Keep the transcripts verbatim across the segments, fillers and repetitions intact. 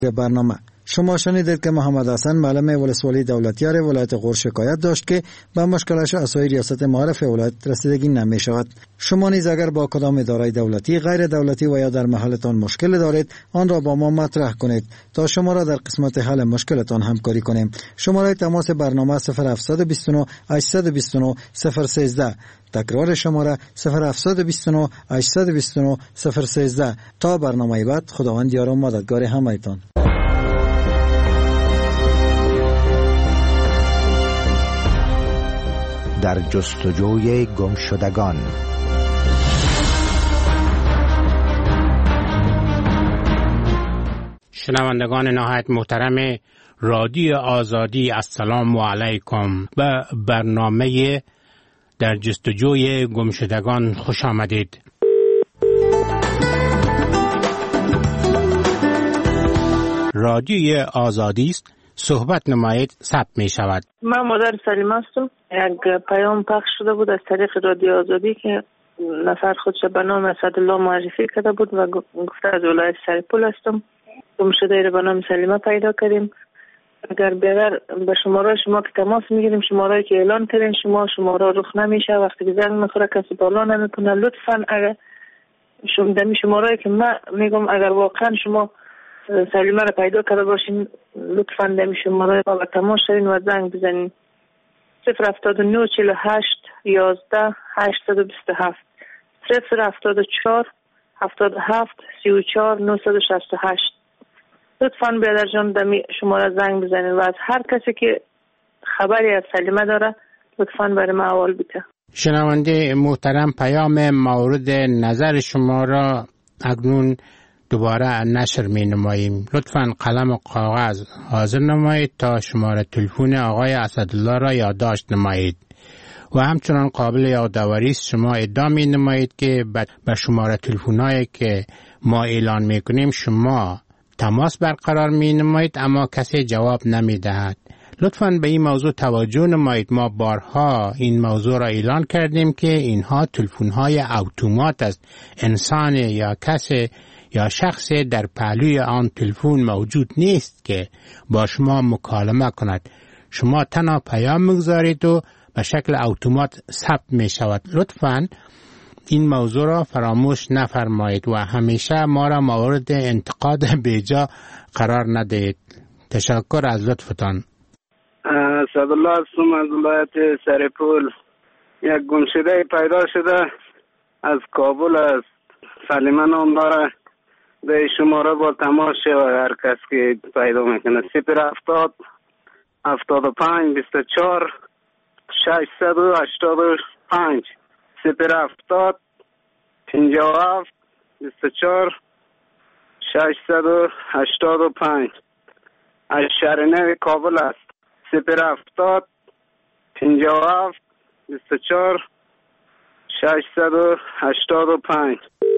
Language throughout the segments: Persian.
برنامه شما شنیدید که محمد حسن معلم ولسوالی دولتیار ولایت غور شکایت داشت که به مشکلش اسای ریاست معارف ولایت رسیدگی نمی شود. شما نیز اگر با کدام اداره دولتی، غیر دولتی و یا در محلتان مشکل دارید، آن را با ما مطرح کنید تا شما را در قسمت حل مشکلتان همکاری کنیم. شماره تماس برنامه صفر هفت دو نه هشت دو نه صفر یک سه. تکرار شماره صفر هفت دو نه هشت دو نه صفر یک سه. تا برنامه بعد، خداوند یار و مددگار همه‌تان. در جستجوی گمشدگان. شنوندگان نهایت محترم رادیو آزادی، السلام علیکم. به برنامه در جستجوی گمشدگان خوش آمدید. رادیوی آزادی است، صحبت نمایید ثبت می شود. من مادر سلیمه هستم. یک پیام پخش شده بود از طریق رادیو آزادی که نفر خودش به نام اسدالله معرفی کرده بود و گفته از ولایت سرپول هستم. گمشده رو به نام سلیمه پیدا کردیم. اگر بیادر به شماره شما که تماس میگیریم، شماره که اعلان کردین شما شماره رخ نمیشه، وقتی که زنگ میخوره کسی بالا نمیکنه. لطفا اگر شما دمی شماره که من میگم اگر واقعا شما سلیمه رو پیدا کرده باشین، لطفا دمی شماره با تماس شدین و زنگ بزنین. صفر هفتاد و نه چهل و هشت یازده هشتصد و بیست و هفت صفر هفتاد و چهار هفتاد و هفت سی و چهار نهصد و شصت و هشت. لطفاً برادر جان دمی شماره زنگ بزنین و از هر کسی که خبری از سلیمه داره لطفاً برای ما احوال بده. شنونده محترم، پیام مورد نظر شما را اکنون دوباره نشر می نماییم. لطفاً قلم و کاغذ حاضر نمایید تا شماره تلفن آقای اسدالله را یادداشت نمایید و همچنان قابل یادآوری است شما ادعا می نمایید که به شماره تلفن‌هایی که ما اعلان می کنیم شما تماس برقرار می نمایید اما کسی جواب نمی دهد. لطفاً به این موضوع توجه نمایید. ما بارها این موضوع را اعلان کردیم که اینها تلفن‌های اتومات است. انسان یا کسی یا شخصی در پهلوی آن تلفن موجود نیست که با شما مکالمه کند. شما تنها پیام میگذارید و به شکل اتومات ثبت می شود. لطفاً این موضوع را فراموش نفرمایید و همیشه ما را مورد انتقاد بیجا قرار ندهید. تشکر از لطفتان. اسدالله هستم از ولایت سرپول. یک گمشده پیدا شده از کابل است. سلیمه نام داره. به شماره با تماس شود هر کس که پیدا میکنه. صفر هفتاد هفتاد و پنج بیست و چهار ششصد و هشتاد و پنج صفر هفتاد پنجاه و هفت بیست و چهار ششصد و هشتاد و پنج از شهرنه کابل است. صفر هفتاد پنجاه و هفت بیست و چهار ششصد و هشتاد و پنج.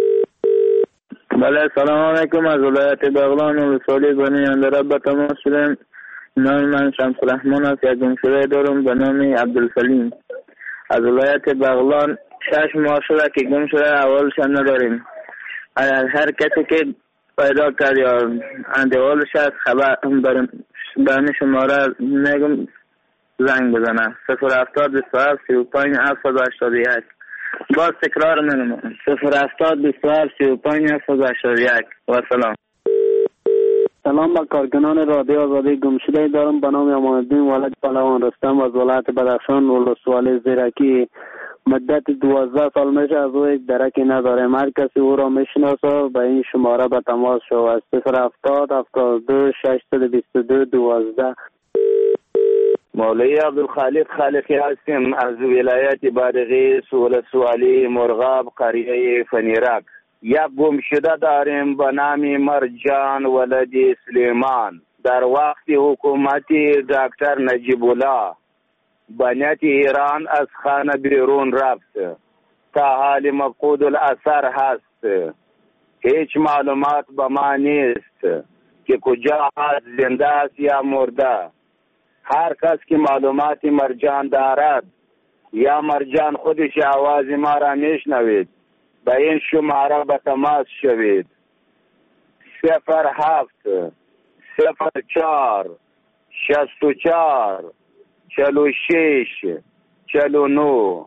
بله سلام علیکم. از ولایت بغلان و ولسوالی بنی اندراب به تماس شدم. نام من شمس الرحمن است. یک گمشده دارم به نام عبدالسلیم از ولایت بغلان. شش ماه شده که گم شده، اولش هم نداریم. هر کسی که پیدا کرد یا اندوالش هست خبر برمی شماره میگم زنگ بزنه. صفر هفتاد بیست و هفت سی و پنج هفتصد و هشتاد و یک. باز تکرار میکنم صفر هفتاد بیست و هفت سی و پنج هفتصد و هشتاد و یک. و سلام. سلام به کارکنان رادیو آزادی. گمشده دارم به نام امان‌الدین ولد پهلوان رستم از ولایت بدخشان ولسوالی زیرکی. مدت دوازده سال میشه از او یک درکی نداریم. هر کسی او را میشناسه به این شماره به تماس شود. صفر هفتاد هفتاد و دو ششصد و بیست و دو دوازده. مولوی عبدالخالق خالقی هستیم از ولایت بادغیس ولسوالی مرغاب قریه فنیرک. یک گمشده داریم به نام مرجان ولد سلیمان. در وقت حکومتی دکتر نجیب الله بنیت ایران از خانه بیرون رفت. تا حال مفقود الاثر هست. هیچ معلومات به ما نیست که کجا هست، زنده است یا مرده. هر کس که معلومات مرجان دارد یا مرجان خودش آواز ما را میشنوید به این شماره به تماس شوید. صفر هفت صفر چهار شست و چهار چهل و شش چهل و نه.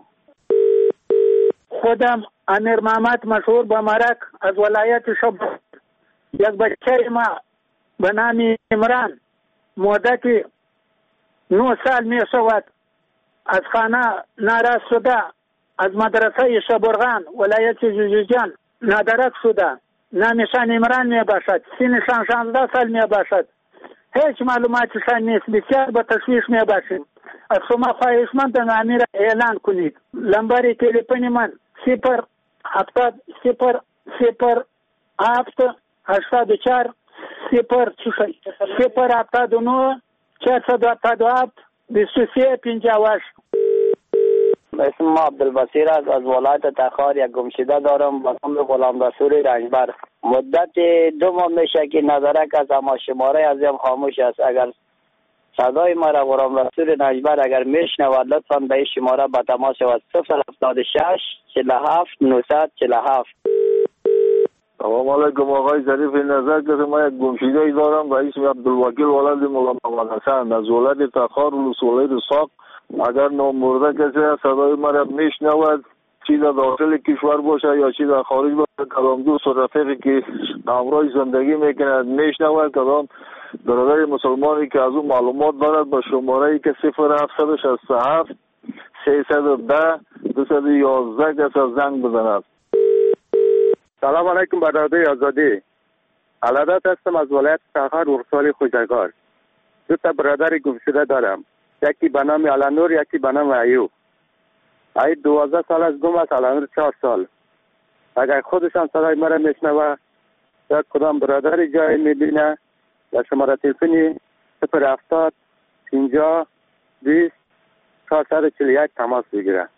خودم امیر محمد مشهور بمرک از ولایت شبرغان. یک بچه ما به نام عمران مدتی نه سال می شود از خانه ناراض شده، از مدرسه شبرغان ولایت جوزجان نادرک شده. نامشان عمران می باشد، سنشان شانزده سال می باشد، هیچ معلوماتشان نیست، بسیار به تشویش می باشیم. از شما خواهشمندم امیر اعلان کنید. لمبر تلفن من صفر هفتاد صفر صفر هفت هشتاد و چهار صفر صفر هفتاد و نه چهارصد و هفتاد و هفت بیست و سه پنجاه و هشت. اسم ما عبدالبصیر است، از ولایت تخار یک گمشده دارم با نام غلام رسول رنجبر. مدت دو ماه میشه که نظرک از اما شماره ازم خاموش است. اگر صدای ما را غلام رسول رنجبر اگر میشنود لطفا به این شماره با تماس شود. صفر هفتاد و شش چهل و هفت نهصد چهل و هفت. سلام علیکم آقای ظریف نظر که ما یک گمشده دارم به اسم عبدالوکیل ولد مولا محمد حسن از ولایت تخار ولسوالی رساق. اگر نامبرده کسی صدای ما را میشنود، چی در داخل کشور باشه یا چی در خارج باشه، کدام دوست و رفیقی که همراه زندگی میکند میشنود، کدام برادر مسلمانی که از اون معلومات دارد با شماره که صفر هفتصد و شصت و هفت سیصد و ده دویست و یازده کس از زنگ بزند. سلام علیکم برادر آزادی. علادت هستم از ولایت تخار ولسوالی خوشگار. دو تا برادر گمشده دارم، یکی به نام علانور یکی به نام ایوب. ایوب دوازده سال از گم است، علانور چهار سال. اگر خودشان صدای مرا میشنوه یا کدام برادر جای میبینه یا شماره تلفنی صفر هفتاد پنجاه بیست چهارصد و چهل و یک تماس بگیره.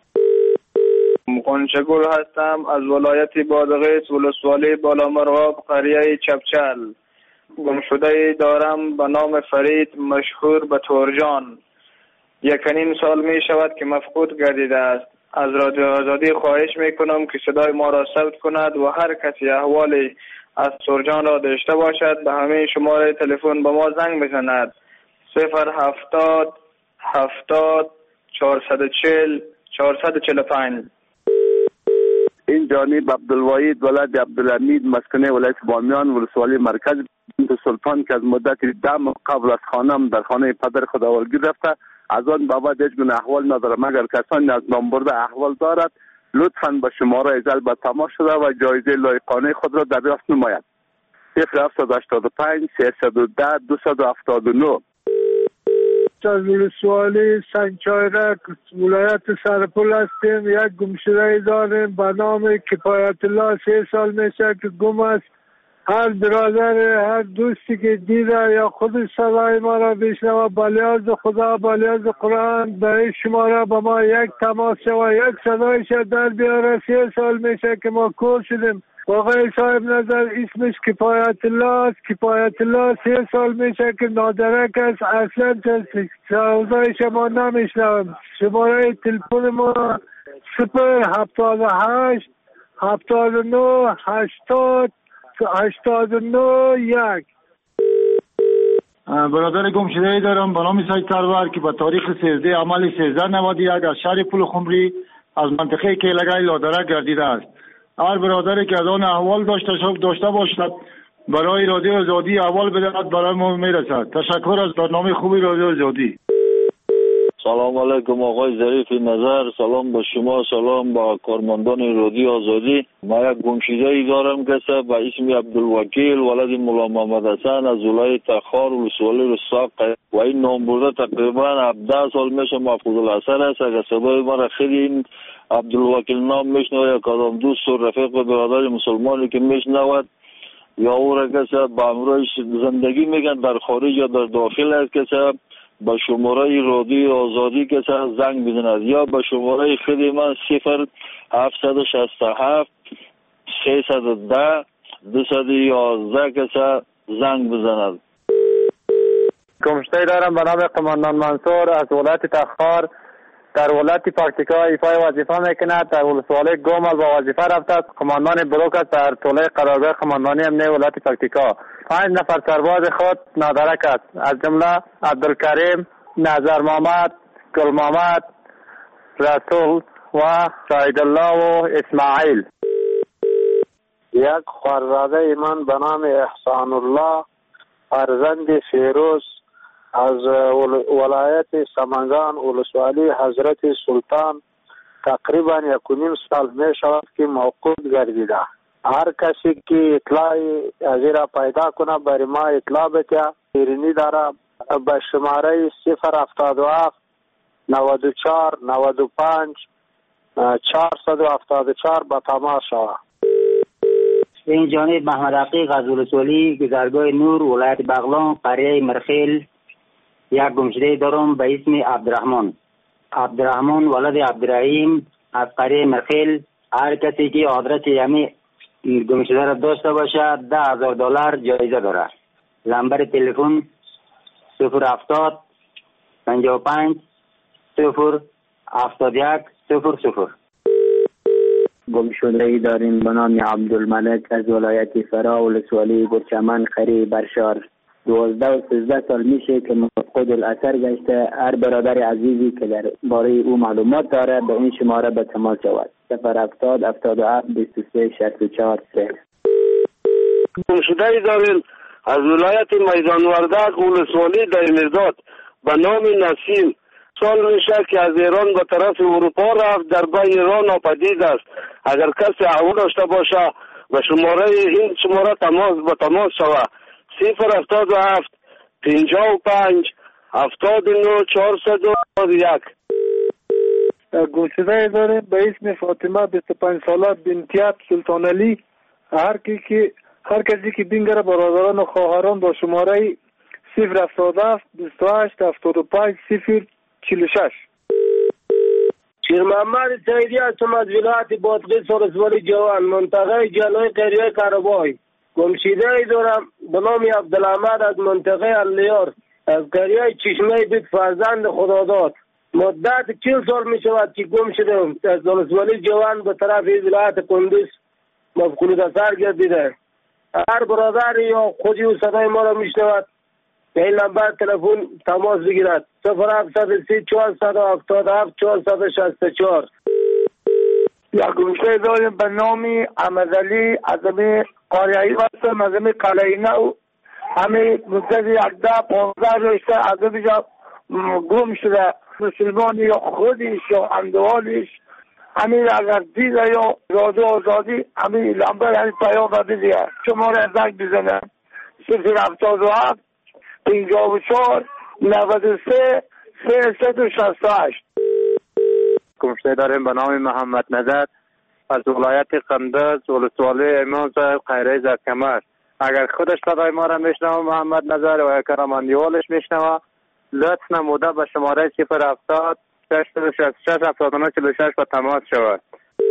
قنچگل هستم از ولایت بادغیس ولسوالی بالامرغاب قریه چپچل. گمشده دارم به نام فرید مشهور به تورجان. یک نیم سال می شود که مفقود گردیده است. از رادیو آزادی خواهش می کنم که صدای ما را ثبت کند و هر کسی احوالی از تورجان را داشته باشد به همین شماره تلفن به ما زنگ بزند. صفر هفتاد هفتاد چهارصد و چهل چهارصد و چهل و پنج. این جانب عبدالوحید ولد عبدالحمید مسکنه ولایت بامیان ولسوالی مرکز سلطان که از مدت ده ماه قبل از خانم در خانه پدر خداوندگیر رفته، از آن بابت هیچ گونه احوال ندارم. اگر کسانی از نامبرده احوال دارد لطفاً به شماره ازل به تماس شده و جایزه لایقانه خود را دریافت نماید. صفر هفتصد و هشتاد و پنج سیصد و ده دویست و هفتاد و نه. از ولسوالی سنگچایرک ولایت سرپل هستیم. یک گمشده داریم به نام کفایت الله، سه سال میشه که گم است. هر برادر هر دوستی که دیده یا خودش صدای ما را بشنوه به لحاظ خدا به لحاظ قرآن به این شماره به ما یک تماس شوه، یک صدایش در بیاره. سه سال میشه که ما کور شدیم. آقای صاحب نظر اسمش کفایت الله است. کفایت الله سه سال میشه که نادرک است، اصلا صدایش ما نمیشنویم. شماره تلفن ما صفر هفتاد و هشت هفتاد و نه هشتاد هشتاد و نه یک. برادر گمشده دارم به نام سید سرور که به تاریخ سیزده عمل سیزده نود و یک از شهر پل خمری از منطقه کیلگای لادرک گردیده است. هر برادری که از آن احوال داشته داشته باشد برای رادیو آزادی احوال بدهد برای ما میرسد. تشکر از برنامه خوبی رادیو آزادی. سلام علیکم آقای ظریف نظر. سلام به شما، سلام به کارمندان رادیو آزادی. ما یک گمشده ای دارم که به اسم عبدالوکیل ولد مولا محمد حسن از ولایت تخار ولسوالی رساق و این نام برده تقریبا هفده سال میشه مفقود الاثر است. اگر صدای ما را خیلی این عبدالوکیل نام میشنوه یا کدام دوست و رفیق و برادر مسلمانی که میشنود یا او را که به همراهش زندگی میگن در خارج یا در داخل است که به شماره رادیو آزادی که زنگ بزند یا به شماره خود من صفر هفتصد و شصت و هفت سیصد و ده دویست و یازده که زنگ بزند. گمشده دارم به نام قماندان منصور از ولایت تخار در ولایت پکتیکا ایفای وظیفه میکند. در ولسوالی گومل با وظیفه رفته است. قماندان بروک است در طوله قرارگاه قماندانی امنیه ولایت پکتیکا. پنج نفر سرباز خود نادرک است، از جمله عبدالکریم، نظر محمد، گل محمد، رسول و شاهدالله و اسماعیل. یک خوارزاده من به نام احسان الله فرزند فیروز از ولایت سمنگان ولسوالی حضرت سلطان تقریبا یک و نیم سال می شود که موقوف گردیده. هر کسی که اطلاعی از را پیدا کنه برای ما اطلاع بده. ایرانی داره به شماره صفر هفتاد و هفت نود و چهار نود و پنج چهارصد و هفتاد و چهار به تماس شود. این جانب محمد عقیق از ولسوالی گذرگاه نور ولایت بغلان قریه مرخیل یک گمشده دارم به اسم عبدالرحمن. عبدالرحمن ولد عبدالرحیم از قریه مرخیل. هر کسی که آدرس یعنی گمشده را داشته باشد ده هزار دلار جایزه دارد. نمبر تلفن صفر هفتاد پنجاه و پنج صفر هفتاد و یک صفر صفر. گمشده ای داریم به نام عبدالملک از ولایت فرا ولسوالی گرچمن قریه برشار. دوازده و سیزده سال میشه که مفقود الاثر گشته. هر برادر عزیزی که در باره او معلومات داره به این شماره به تماس شود. صفر هفتاد هفتاد و هفت بیست و سه شصت و چهار سه. گمشده ای داریم از ولایت میدان وردک ولسوالی دایمیرداد به نام نسیم. سال میشه که از ایران به طرف اروپا رفت، در بین ایران ناپدید است. اگر کسی احوال داشته باشه به شماره این شماره تماس به تماس شود. صفر هفتاد و هفت پنجاه و پنج هفتاد و نه چهارصد و یک. گمشده داریم به اسم فاطمه بیست و پنج ساله بنتیاب سلطان علی. هر کی که هر کسی که بینگره برادران و خواهران با شماره صفر هفتاد و هفت بیست و هشت هفتاد و پنج صفر چهل و شش. شیر محمد سیدی هستم از ولایت بادغیس ولسوالی جوان منطقه جلوی قریه کربای. گمشده ای دارم به نام عبدالحمد از منطقه الیار از قریه چشمه بیت فرزند خداداد. مدت چهل سال می شود که گم شدم. از ولسوالی جوان به طرف ولایت کندوز مفقود اثر گردیده. هر برادر یا خودی و صدای ما را می شنود به این نمبر تلفن تماس بگیرد. صفر هفتصد و سی چهارصد و هفتاد و هفت چهارصد و شصت و چهار. یک گمشده داریم به نام احمدعلی از امی قاریایی هستم از امی قلعه نو. همه مدت یکده پانزده رشته از امی جا گم شده. مسلمان یا خودش یا اندوالش همین اگر دیده یا رادو آزادی همین لنبر همین پیام بده دیگه شماره زنگ بزنه صفر هفتاد و هفت پنجاه و چهار نود و سه سیصد و شصت و هشت. گمشده داریم به نام محمد نظر از ولایت قندز ولسوالی امام صاحب قریه زرکمر. اگر خودش صدای ما را میشنوه محمد نظر و کرماندیوالش میشنوه لطف نموده به شماره صفر هفتاد شصت و شش هفتاد و نه چهل و شش به تماس شود.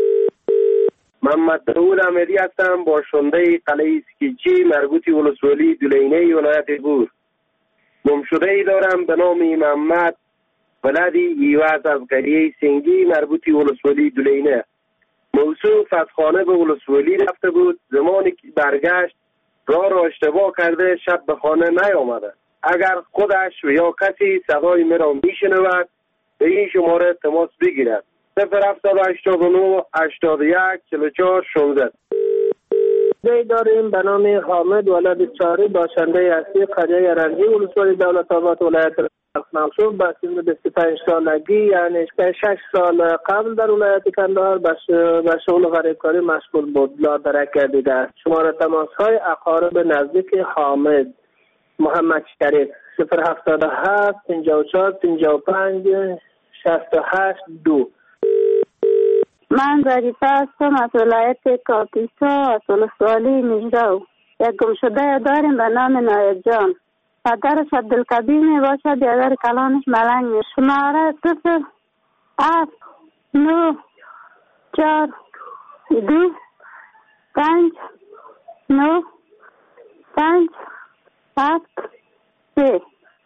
محمد داود احمدی هستم باشنده قلعه اسکیچی مربوطی ولسوالی دولینه ولایت بور. گمشده ای دارم به نام محمد ولدی ایواز از قریه سنگی مربوطی ولسوالی دولینه. موصوف از خانه به ولسوالی رفته بود. زمانی که برگشت راه را اشتباه کرده شب به خانه نیامده. اگر خودش و یا کسی صدای مرا میشنود به این شماره تماس بگیرد. صفر هفتاد هشتاد و نه هشتاد و یک چهل و چهار شانزده. دی داریم به نام حامد ولد چاری باشنده اصلی قریه رنجی ولسوالی دولت آباد ولایت منصور با سن بیست و پنج سالگی یعنی شش سال قبل در ولایت کندهار به شغل غریبکاری مشغول بود. لادرک گردیده است. شماره تماس های اقارب نزدیک حامد محمد شریف صفر هفتاد و هفت پنجاه و چهار پنجاه و پنج شصت و هشت دو. من ظریفه هستم از ولایت کاپیسا از ولسوالی مجرو. یک گمشده داریم به نام نایب جان. پدرش عبدالکبیر می باشد. بیادر کلانش ملنگ می. شماره صفر هفت نه چهار دو پنج نه پنج هفت سه.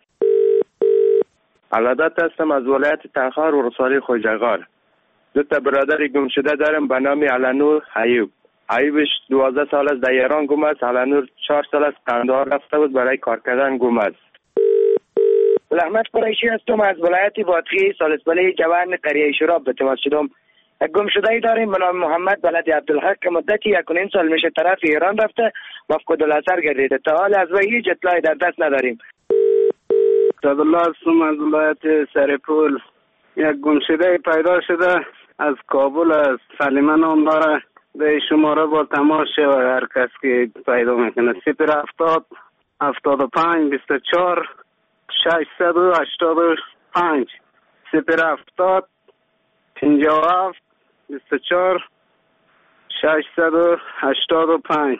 علادت هستم از ولایت تخار ولسوالی خوجگار. دو تا برادر گم شده دارم به نام علنور حیوب. ایوبش دوازده سال است در ایران گم است. علنور چهار سال است قندهار رفته بود برای کار کردن گم است. احمد قریشی هستم از ولایت بادغیس سالسبله جوان قریه شراب به تماس شدم. یک گم شده ای داریم به نام محمد بلد عبدالحق که مدتی یک و نیم سال میشه طرف ایران رفته مفقود الاثر گردیده. تا حال از وی هیچ اطلاعی در دست نداریم. عبدالله هستم از ولایت سرپول. یک گم شده پیدا شده از کابل از سلیمان نام داره. به شماره با تماس شود هر کس که پیدا میکنه. صفر هفتاد هفتاد و پنج بیست و چهار ششصد و هشتاد و پنج صفر هفتاد پنجاه و هفت بیست و چهار ششصد و هشتاد و پنج.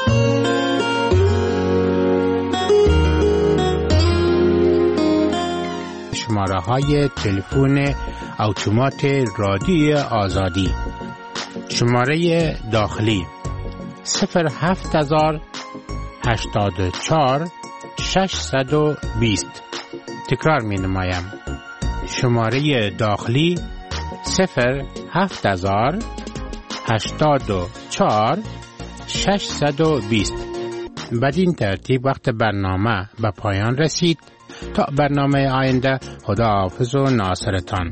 شماره های تلفن اتومات رادیوی آزادی. شماره داخلی صفر هفت هزار هشتاد و چهار ششصد و بیست. تکرار می نمایم. شماره داخلی صفر هفت هزار هشتاد و چهار ششصد و بیست. بدین ترتیب وقت برنامه به پایان رسید. تا برنامه آینده خداحافظ و ناصرتان.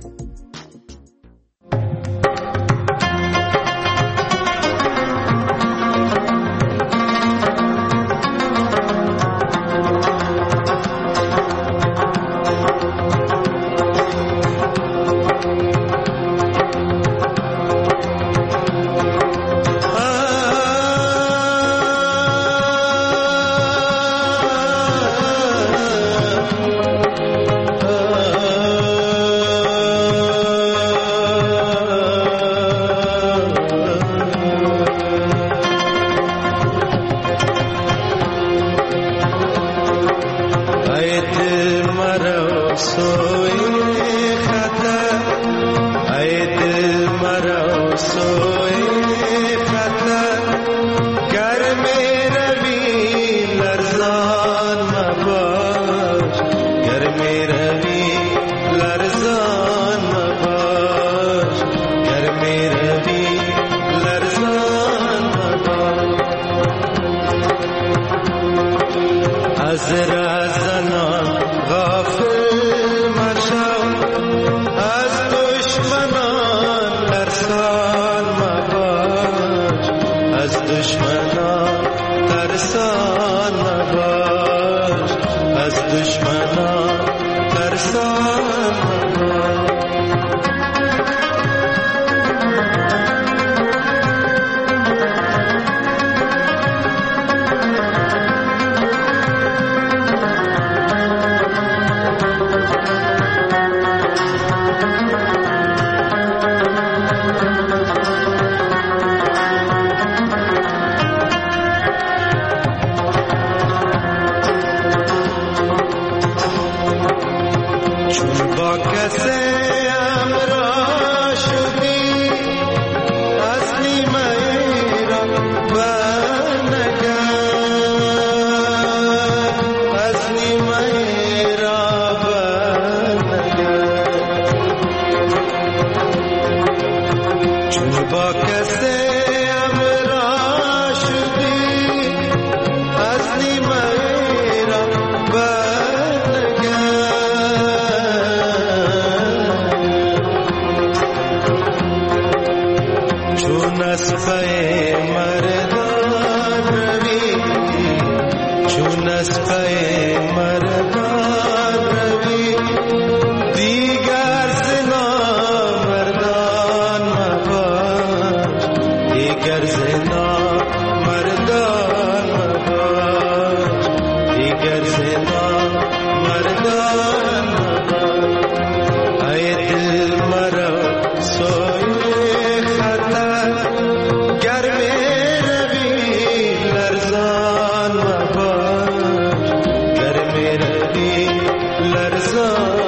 لرزان